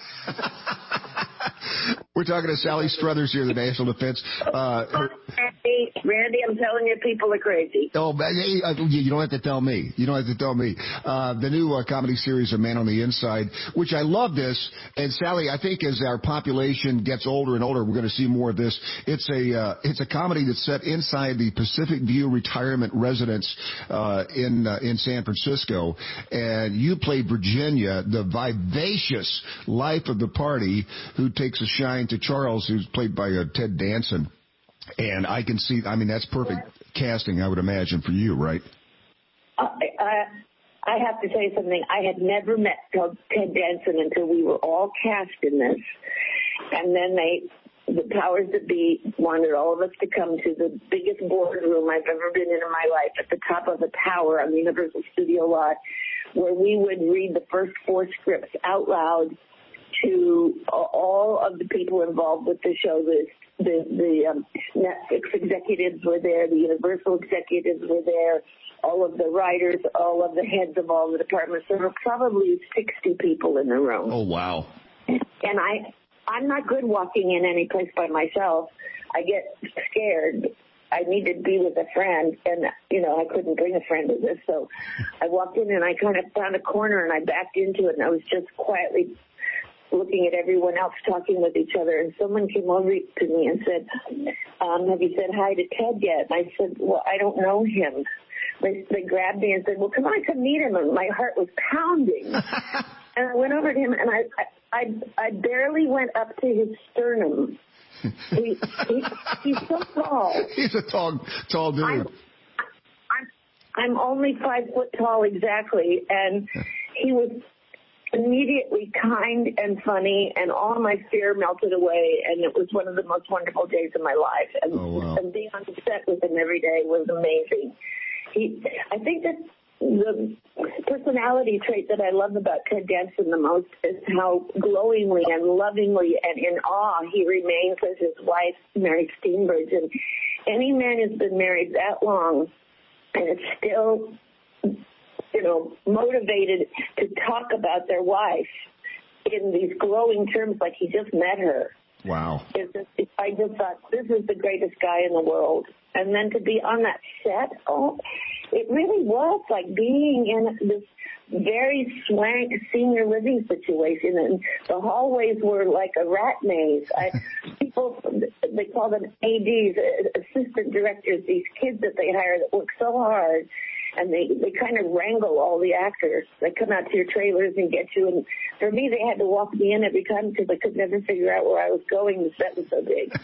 H: We're talking to Sally Struthers here, the National Defense. Uh, her...
C: Randy, Randy, I'm telling you, people are crazy.
H: Oh, but, hey, uh, you you don't have to tell me. You don't have to tell me. Uh, the new uh, comedy series, A Man on the Inside, which I love this. And Sally, I think as our population gets older and older, we're going to see more of this. It's a uh, it's a comedy that's set inside the Pacific View retirement residence uh, in uh, in San Francisco, and you play Virginia, the vivacious life of the party, who takes a shine to Charles, who's played by uh, Ted Danson. And I can see, I mean, that's perfect casting, I would imagine, for you, right?
C: I, I, I have to tell you something. I had never met Ted Danson until we were all cast in this. And then they, the powers that be wanted all of us to come to the biggest boardroom I've ever been in in my life, at the top of a tower on the Universal Studio lot, where we would read the first four scripts out loud to all of the people involved with the show. The the, the um, Netflix executives were there, the Universal executives were there, all of the writers, all of the heads of all the departments. There were probably sixty people in the room.
H: Oh, wow.
C: And I, I'm not good walking in any place by myself. I get scared. I needed to be with a friend, and, you know, I couldn't bring a friend to this. So I walked in, and I kind of found a corner, and I backed into it, and I was just quietly looking at everyone else talking with each other. And someone came over to me and said, um, have you said hi to Ted yet? And I said, well, I don't know him. They, they grabbed me and said, well, come on, come meet him. And my heart was pounding. And I went over to him, and I, I, I barely went up to his sternum. He, he, he's so tall.
H: He's a tall, tall dude.
C: I'm, I'm, I'm only five foot tall exactly, and he was immediately kind and funny, and all my fear melted away, and it was one of the most wonderful days of my life. And,
H: oh, wow.
C: and being on the set with him every day was amazing. He, I think that the personality trait that I love about Ted Danson the most is how glowingly and lovingly and in awe he remains as his wife, Mary Steenburgen. And any man who's been married that long and is still, you know, motivated to talk about their wife in these glowing terms like he just met her.
H: Wow.
C: It's just, it, I just thought, this is the greatest guy in the world. And then to be on that set, oh, it really was like being in this very swank senior living situation, and the hallways were like a rat maze. I, people, they call them A Ds, assistant directors, these kids that they hire that work so hard, and they, they kind of wrangle all the actors. They come out to your trailers and get you, and for me, they had to walk me in every time because I could never figure out where I was going. The set was so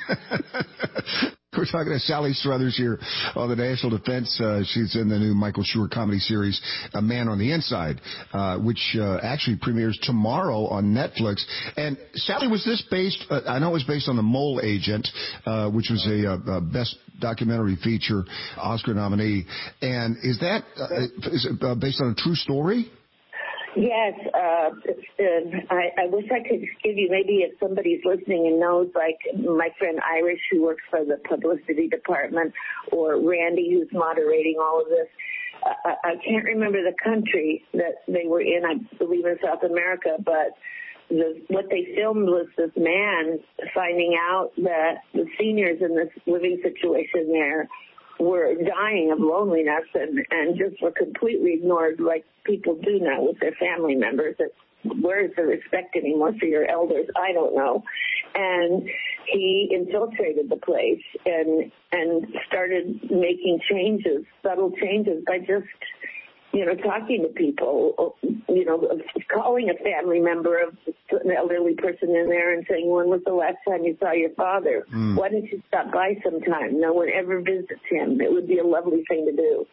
C: big.
H: We're talking to Sally Struthers here on the National Defense. Uh, she's in the new Michael Schur comedy series, A Man on the Inside, uh, which uh, actually premieres tomorrow on Netflix. And Sally, was this based, uh, I know it was based on The Mole Agent, uh, which was a, a best documentary feature Oscar nominee. And is that uh, is it uh, based on a true story?
C: Yes, uh, uh, I, I wish I could give you, maybe if somebody's listening and knows, like my friend Irish, who works for the publicity department, or Randy, who's moderating all of this. I, I can't remember the country that they were in, I believe in South America, but the, what they filmed was this man finding out that the seniors in this living situation there were dying of loneliness and, and just were completely ignored like people do now with their family members. That where is the respect anymore for your elders? I don't know. And he infiltrated the place and and started making changes, subtle changes, by just, you know, talking to people, you know, calling a family member of an elderly person in there and saying, when was the last time you saw your father? Mm. Why don't you stop by sometime? No one ever visits him. It would be a lovely thing to do.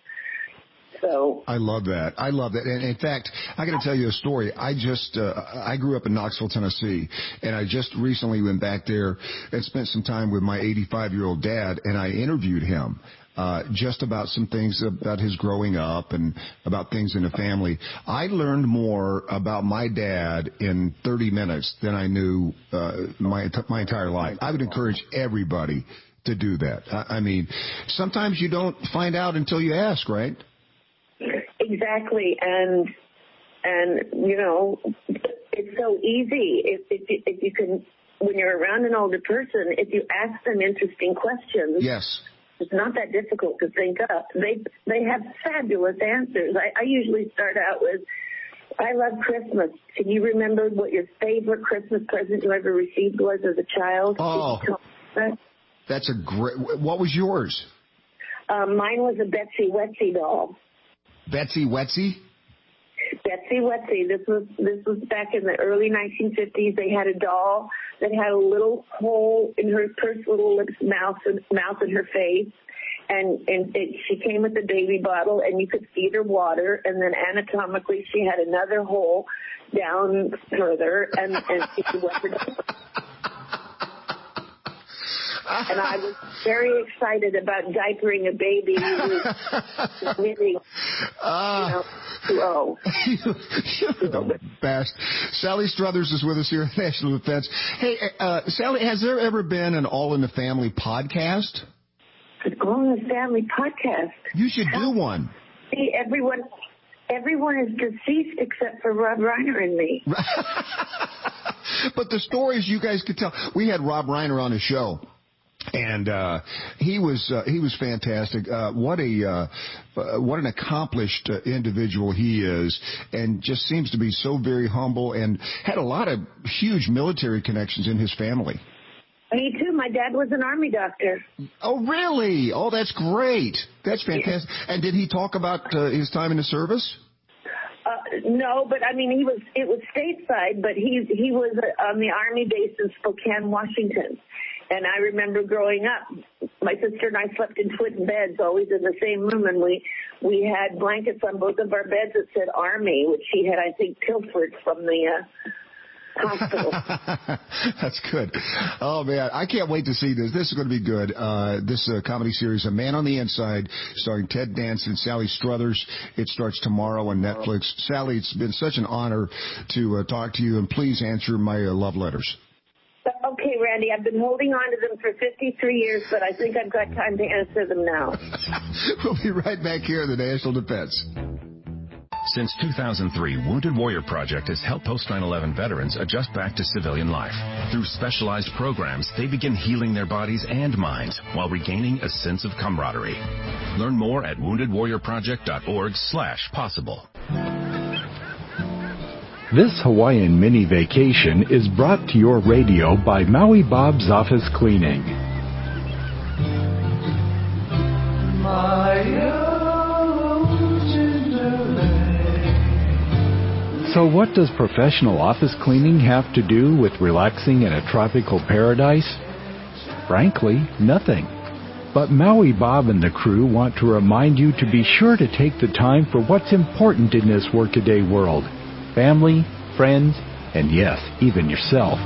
C: So
H: I love that. I love that. And in fact, I got to tell you a story. I just, uh, I grew up in Knoxville, Tennessee, and I just recently went back there and spent some time with my eighty-five-year-old dad, and I interviewed him. Uh, just about some things about his growing up and about things in the family. I learned more about my dad in thirty minutes than I knew uh, my my entire life. I would encourage everybody to do that. I, I mean, sometimes you don't find out until you ask, right?
C: Exactly, and and you know, it's so easy if if you, if you can, when you're around an older person, if you ask them interesting questions.
H: Yes.
C: It's not that difficult to think up. They they have fabulous answers. I, I usually start out with, I love Christmas. Can you remember what your favorite Christmas present you ever received was as a child?
H: Oh, that? That's a great, what was yours?
C: Um, mine was a Betsy Wetsy doll.
H: Betsy Wetsy?
C: Betsy Wetsy. This was this was back in the early nineteen fifties. They had a doll that had a little hole in her pursed little lips, mouth, and mouth in her face, and and it, she came with a baby bottle, and you could feed her water, and then anatomically she had another hole down further, and and she could wet her down. And I was very excited about diapering a baby who was really, uh, you know, too
H: You're the best. Sally Struthers is with us here at National Defense. Hey, uh, Sally, has there ever been an All in the Family podcast?
C: An All in the Family podcast?
H: You should do one.
C: See, everyone, everyone is deceased except for Rob Reiner and me.
H: But the stories you guys could tell. We had Rob Reiner on the show. And uh he was uh, he was fantastic. Uh, what a uh, uh, what an accomplished uh, individual he is, and just seems to be so very humble and had a lot of huge military connections in his family.
C: Me too. My dad was an Army doctor.
H: Oh, really? Oh, that's great. That's fantastic. Yeah. And did he talk about uh, his time in the service?
C: Uh, no, but I mean, he was, it was stateside, but he, he was on the Army base in Spokane, Washington. And I remember growing up, my sister and I slept in twin beds, always in the same room, and we, we had blankets on both of our beds that said Army, which he had, I think, pilfered from the, uh, hospital.
H: That's good. Oh, man, I can't wait to see this. This is going to be good. Uh, this uh, comedy series, A Man on the Inside, starring Ted Danson and Sally Struthers. It starts tomorrow on Netflix. Sally, it's been such an honor to uh, talk to you, and please answer my uh, love letters.
C: Okay, Randy, I've been holding on to them for fifty-three years, but I think I've got time to answer them now.
H: We'll be right back here in the National Defense.
J: Since two thousand three, Wounded Warrior Project has helped post nine eleven veterans adjust back to civilian life. Through specialized programs, they begin healing their bodies and minds while regaining a sense of camaraderie. Learn more at wounded warrior project dot org slash possible.
D: This Hawaiian mini vacation is brought to your radio by Maui Bob's Office Cleaning. So what does professional office cleaning have to do with relaxing in a tropical paradise? Frankly, nothing. But Maui Bob and the crew want to remind you to be sure to take the time for what's important in this workaday world. Family, friends, and yes, even yourself.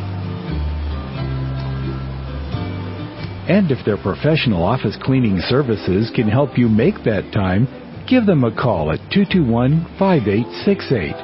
D: And if their professional office cleaning services can help you make that time, give them a call at two two one, five eight six eight.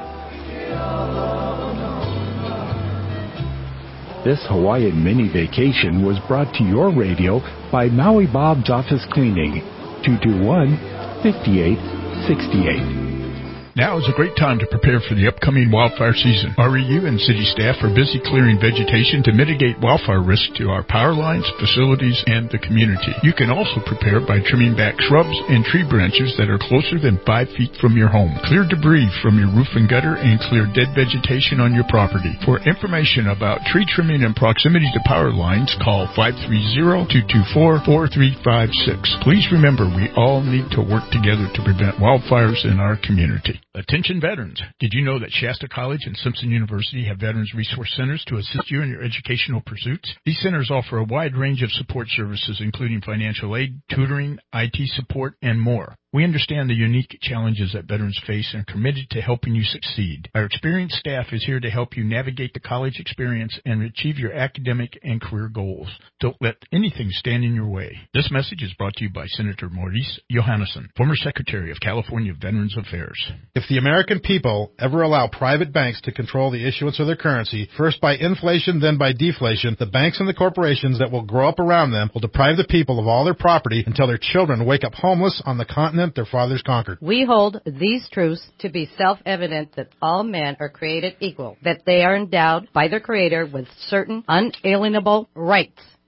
D: This Hawaiian mini vacation was brought to your radio by Maui Bob's Office Cleaning, two two one, five eight six eight.
T: Now is a great time to prepare for the upcoming wildfire season. R E U and city staff are busy clearing vegetation to mitigate wildfire risk to our power lines, facilities, and the community. You can also prepare by trimming back shrubs and tree branches that are closer than five feet from your home. Clear debris from your roof and gutter and clear dead vegetation on your property. For information about tree trimming and proximity to power lines, call five three zero, two two four, four three five six. Please remember, we all need to work together to prevent wildfires in our community. Attention veterans. Did you know that Shasta College and Simpson University have Veterans Resource Centers to assist you in your educational pursuits? These centers offer a wide range of support services, including financial aid, tutoring, I T support, and more. We understand the unique challenges that veterans face and are committed to helping you succeed. Our experienced staff is here to help you navigate the college experience and achieve your academic and career goals. Don't let anything stand in your way. This message is brought to you by Senator Maurice Johannesson, former Secretary of California Veterans Affairs.
F: If the American people ever allow private banks to control the issuance of their currency, first by inflation, then by deflation, the banks and the corporations that will grow up around them will deprive the people of all their property until their children wake up homeless on the continent their fathers conquered.
G: We hold these truths to be self-evident that all men are created equal, that they are endowed by their Creator with certain unalienable rights,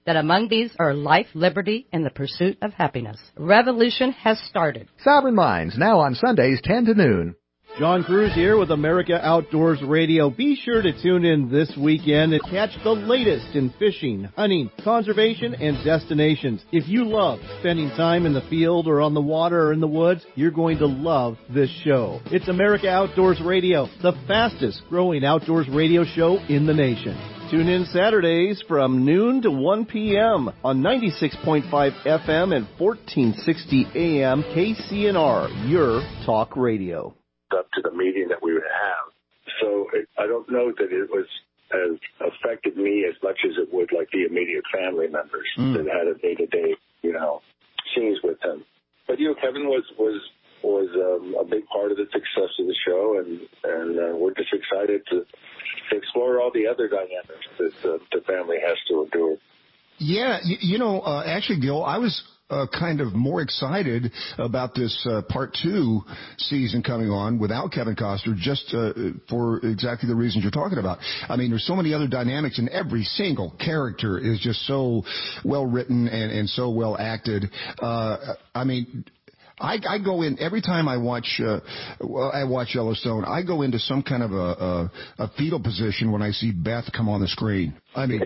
G: that among these are life, liberty, and the pursuit of happiness. Revolution has started.
I: Sovereign Minds, now on Sundays, ten to noon.
K: John Cruz here with America Outdoors Radio. Be sure to tune in this weekend and catch the latest in fishing, hunting, conservation, and destinations. If you love spending time in the field or on the water or in the woods, you're going to love this show. It's America Outdoors Radio, the fastest growing outdoors radio show in the nation. Tune in Saturdays from noon to one p.m. on ninety-six point five F M and fourteen sixty A M K C N R, your talk radio.
L: Up to the meeting that we would have. So it, I don't know that it was as affected me as much as it would like the immediate family members mm. that had a day-to-day, you know, scenes with him. But, you know, Kevin was was was um, a big part of the success of the show, and, and uh, we're just excited to, to explore all the other dynamics that uh, the family has to endure.
H: Yeah, you, you know, uh, actually, Gil, I was Uh, kind of more excited about this uh, part two season coming on without Kevin Costner, just uh, for exactly the reasons you're talking about. I mean, there's so many other dynamics, and every single character is just so well written and, and so well acted. Uh, I mean, I, I go in every time I watch uh, I watch Yellowstone. I go into some kind of a, a, a fetal position when I see Beth come on the screen. I mean,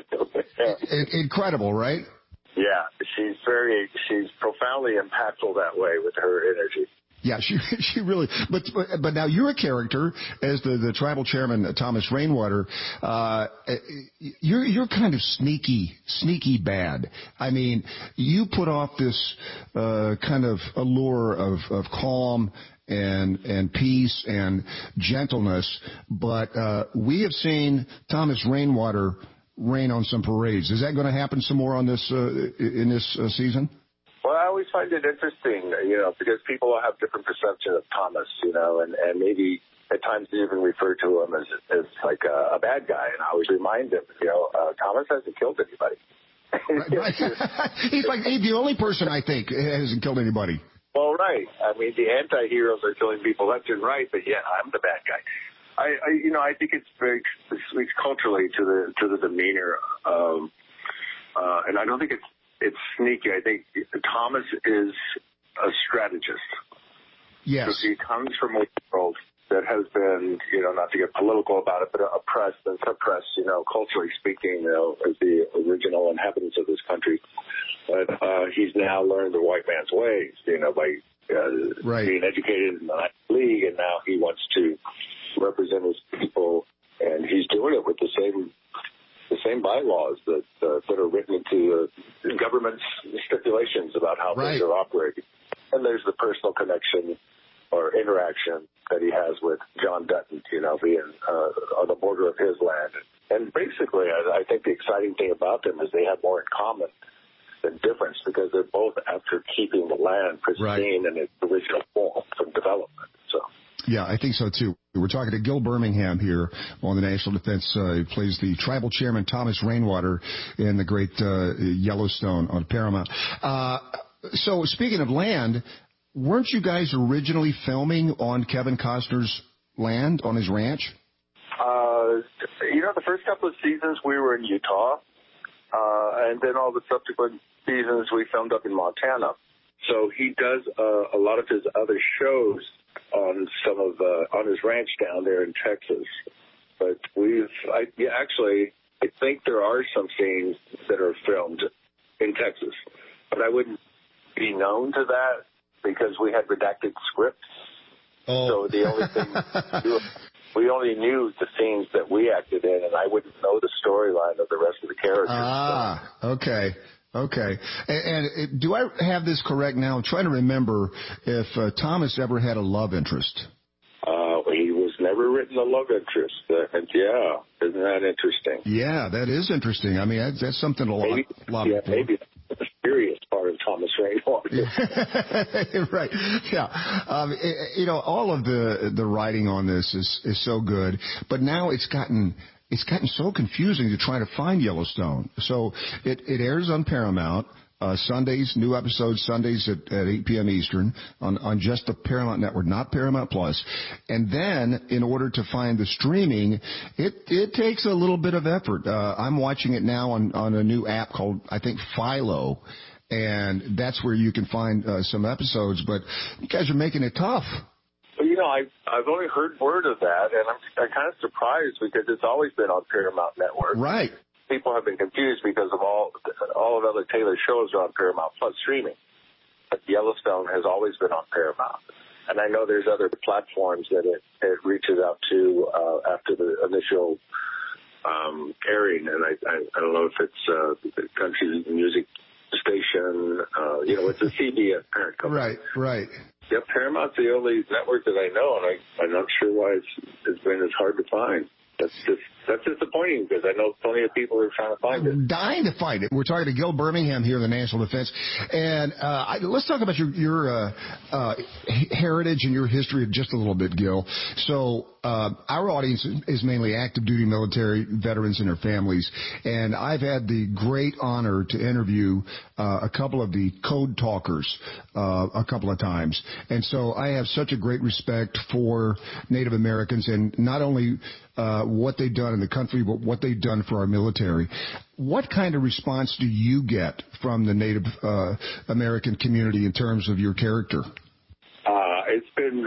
H: it, incredible, right?
L: Yeah, she's very, she's profoundly impactful that way with her energy.
H: Yeah, she she really. But but now you're a character as the, the tribal chairman, Thomas Rainwater. Uh, you're you're kind of sneaky, sneaky bad. I mean, you put off this uh, kind of allure of of calm and and peace and gentleness, but uh, we have seen Thomas Rainwater rain on some parades. Is that going to happen some more on this uh, in this uh, season?
L: Well, I always find it interesting, you know, because people have different perception of Thomas, you know, and, and maybe at times they even refer to him as as like a, a bad guy. And I always remind them, you know, uh, Thomas hasn't killed anybody.
H: Right, right. He's like he's the only person I think hasn't killed anybody.
L: Well, right. I mean, the anti-heroes are killing people left and right, but yeah, I'm the bad guy. I, I, you know, I think it's very it speaks culturally to the to the demeanor, um, uh, and I don't think it's it's sneaky. I think Thomas is a strategist.
H: Yes,
L: because he comes from a world that has been, you know, not to get political about it, but oppressed and suppressed, you know, culturally speaking, you know, as the original inhabitants of this country. But uh, he's now learned the white man's ways, you know, by uh,
H: right.
L: being educated in the league, and now he wants to represent his people, and he's doing it with the same the same bylaws that uh, that are written into the government's stipulations about how
H: right.
L: things are operating. And there's the personal connection or interaction that he has with John Dutton, you know, being uh, on the border of his land. And basically, I, I think the exciting thing about them is they have more in common than difference, because they're both after keeping the land pristine right. in its original form from development. So.
H: Yeah, I think so, too. We're talking to Gil Birmingham here on the National Defense. Uh, he plays the tribal chairman, Thomas Rainwater, in the great uh, Yellowstone on Paramount. Uh, so speaking of land, weren't you guys originally filming on Kevin Costner's land, on his ranch?
L: Uh, you know, the first couple of seasons we were in Utah, uh, and then all the subsequent seasons we filmed up in Montana. So he does uh, a lot of his other shows on some of uh, on his ranch down there in Texas. But we've, I, yeah, actually, I think there are some scenes that are filmed in Texas, but I wouldn't be known to that because we had redacted scripts.
H: Oh.
L: So the only thing we only knew the scenes that we acted in, and I wouldn't know the storyline of the rest of the characters.
H: Ah, so. okay. Okay. And, and do I have this correct now? I'm trying to remember if uh, Thomas ever had a love interest.
L: Uh, he was never written a love interest. Uh, and yeah, isn't that interesting?
H: Yeah, that is interesting. I mean, that's, that's something a lot,
L: maybe,
H: a lot
L: yeah,
H: of people.
L: maybe that's the serious part of Thomas Rainwater.
H: Right. Yeah. Um, it, you know, all of the the writing on this is is so good, but now it's gotten. It's gotten so confusing to try to find Yellowstone. So it, it airs on Paramount. Uh, Sundays, new episodes Sundays at, at eight p.m. Eastern on, on just the Paramount Network, not Paramount Plus. And then, in order to find the streaming, it it takes a little bit of effort. Uh, I'm watching it now on, on a new app called, I think, Philo, and that's where you can find uh, some episodes. But you guys are making it tough.
L: Well, you know, I, I've only heard word of that, and I'm, I'm kind of surprised because it's always been on Paramount Network.
H: Right.
L: People have been confused because of all all of other Taylor shows are on Paramount Plus streaming. But Yellowstone has always been on Paramount. And I know there's other platforms that it, it reaches out to uh, after the initial um, airing. And I, I, I don't know if it's uh, the country music station. Uh, you know, it's a C B S parent company.
H: Right, right.
L: Yep, Paramount's the only network that I know, and I, I'm not sure why it's, it's been as hard to find. That's just that's disappointing because I know plenty of people are trying to find it.
H: Dying to find it. We're talking to Gil Birmingham here in the National Defense, and uh, I, let's talk about your your uh, uh, heritage and your history just a little bit, Gil. So uh, our audience is mainly active duty military veterans and their families, and I've had the great honor to interview uh, a couple of the code talkers uh, a couple of times, and so I have such a great respect for Native Americans and not only Uh, what they've done in the country, but what they've done for our military. What kind of response do you get from the Native uh, American community in terms of your character?
L: Uh, it's been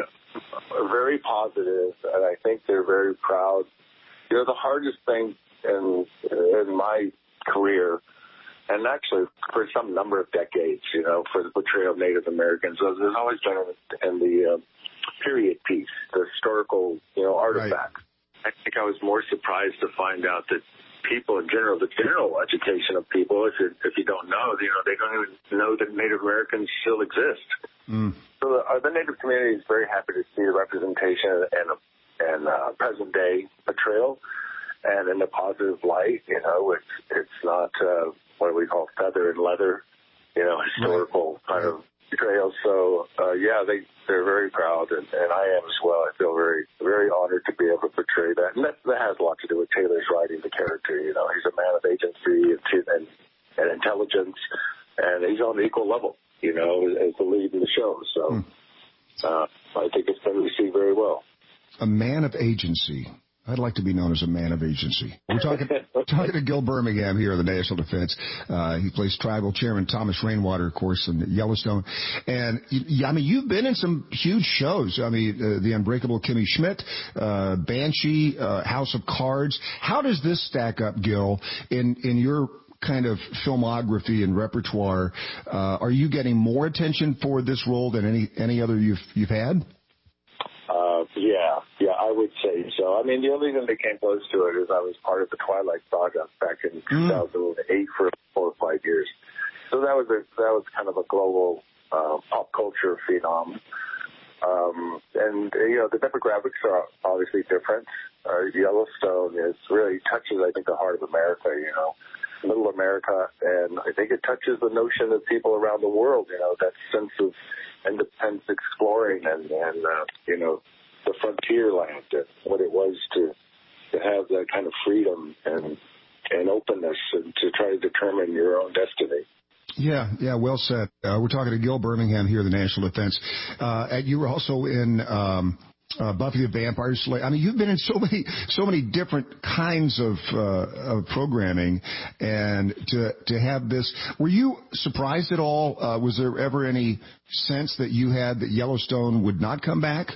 L: very positive, and I think they're very proud. You know, the hardest thing in in my career, and actually for some number of decades, you know, for the portrayal of Native Americans, there's always been in, in the uh, period piece, the historical, you know, artifact. Right. I think I was more surprised to find out that people in general, the general education of people, if you if you don't know, you know, they don't even know that Native Americans still exist. Mm. So the, uh, the Native community is very happy to see the representation and and uh, present day portrayal, and in a positive light. You know, it's it's not uh, what we call feather and leather, you know, historical right. kind of portrayal. So uh, yeah, they they're very proud, and, and I am as well. I feel very very honored to be able to portray that, and that, that has a lot to do with Taylor's writing the character. You know, he's a man of agency and and, and intelligence, and he's on the equal level, you know, as the lead in the show. So hmm. uh, I think it's been received very well.
H: A man of agency. I'd like to be known as a man of agency. We're talking talking to Gil Birmingham here in the National Defense. Uh, he plays Tribal Chairman Thomas Rainwater, of course, in Yellowstone. And, I mean, you've been in some huge shows. I mean, uh, The Unbreakable Kimmy Schmidt, uh, Banshee, uh, House of Cards. How does this stack up, Gil, in, in your kind of filmography and repertoire? Uh, are you getting more attention for this role than any, any other you've, you've had?
L: Uh, yeah, yeah, I would say so. I mean, the only thing that came close to it is I was part of the Twilight Saga back in mm. two thousand eight for four or five years. So that was a, that was kind of a global uh, pop culture phenom. Um, and, you know, the demographics are obviously different. Uh, Yellowstone is really touches, I think, the heart of America, you know, middle America. And I think it touches the notion of people around the world, you know, that sense of independence exploring and, and uh, you know, the frontier land and what it was to to have that kind of freedom and and openness and to try to determine your own destiny.
H: Yeah, yeah, well said. Uh, we're talking to Gil Birmingham here in the National Defense. Uh, and you were also in um, uh, Buffy the Vampire Slayer. I mean, you've been in so many, so many different kinds of, uh, of programming, and to to have this, were you surprised at all? Uh, was there ever any sense that you had that Yellowstone would not come back?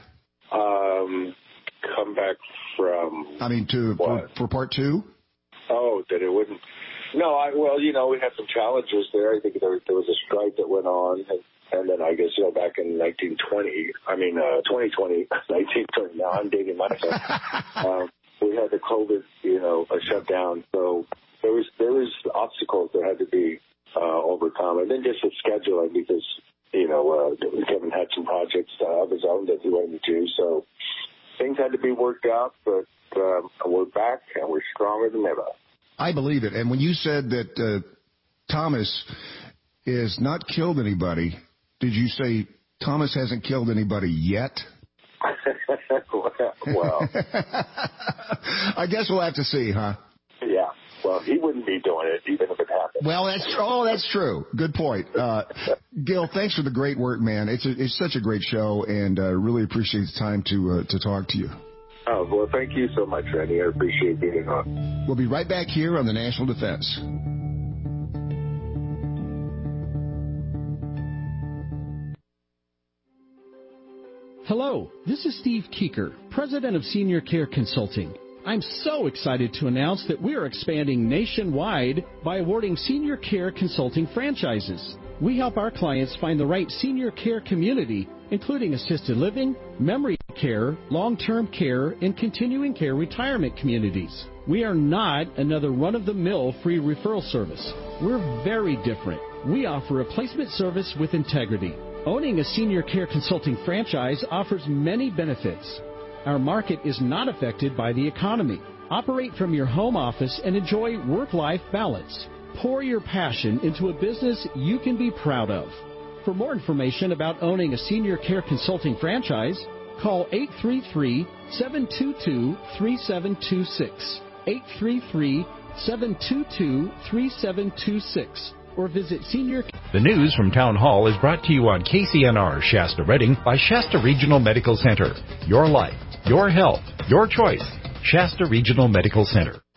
L: Um, come back from.
H: I mean, to for, for part two.
L: Oh, that it wouldn't. No, I well, you know, we had some challenges there. I think there there was a strike that went on. And, And then I guess, you know, back in nineteen twenty, I mean, uh, twenty twenty, nineteen twenty, now I'm dating myself. um, we had the COVID, you know, a shutdown. So there was, there was obstacles that had to be, uh, overcome. And then just the scheduling because, you know, uh, Kevin had some projects uh, of his own that he wanted to do. So things had to be worked out, but, um, we're back and we're stronger than ever.
H: I believe it. And when you said that, uh, Thomas is not killed anybody, did you say Thomas hasn't killed anybody yet?
L: Well,
H: I guess we'll have to see, huh?
L: Yeah. Well, he wouldn't be doing it even if it happened.
H: Well, that's oh, that's true. Good point. Uh, Gil, thanks for the great work, man. It's a, it's such a great show, and uh, really appreciate the time to uh, to talk to you.
L: Oh, well, thank you so much, Randy. I appreciate being on.
H: We'll be right back here on the National Defense.
E: Hello, this is Steve Keeker, President of Senior Care Consulting. I'm so excited to announce that we are expanding nationwide by awarding senior care consulting franchises. We help our clients find the right senior care community, including assisted living, memory care, long-term care, and continuing care retirement communities. We are not another run-of-the-mill free referral service. We're very different. We offer a placement service with integrity. Owning a senior care consulting franchise offers many benefits. Our market is not affected by the economy. Operate from your home office and enjoy work-life balance. Pour your passion into a business you can be proud of. For more information about owning a senior care consulting franchise, call eight three three, seven two two, three seven two six, eight three three, seven two two, three seven two six, or visit Senior.
M: The news from Town Hall is brought to you on K C N R Shasta Redding by Shasta Regional Medical Center. Your life, your health, your choice. Shasta Regional Medical Center.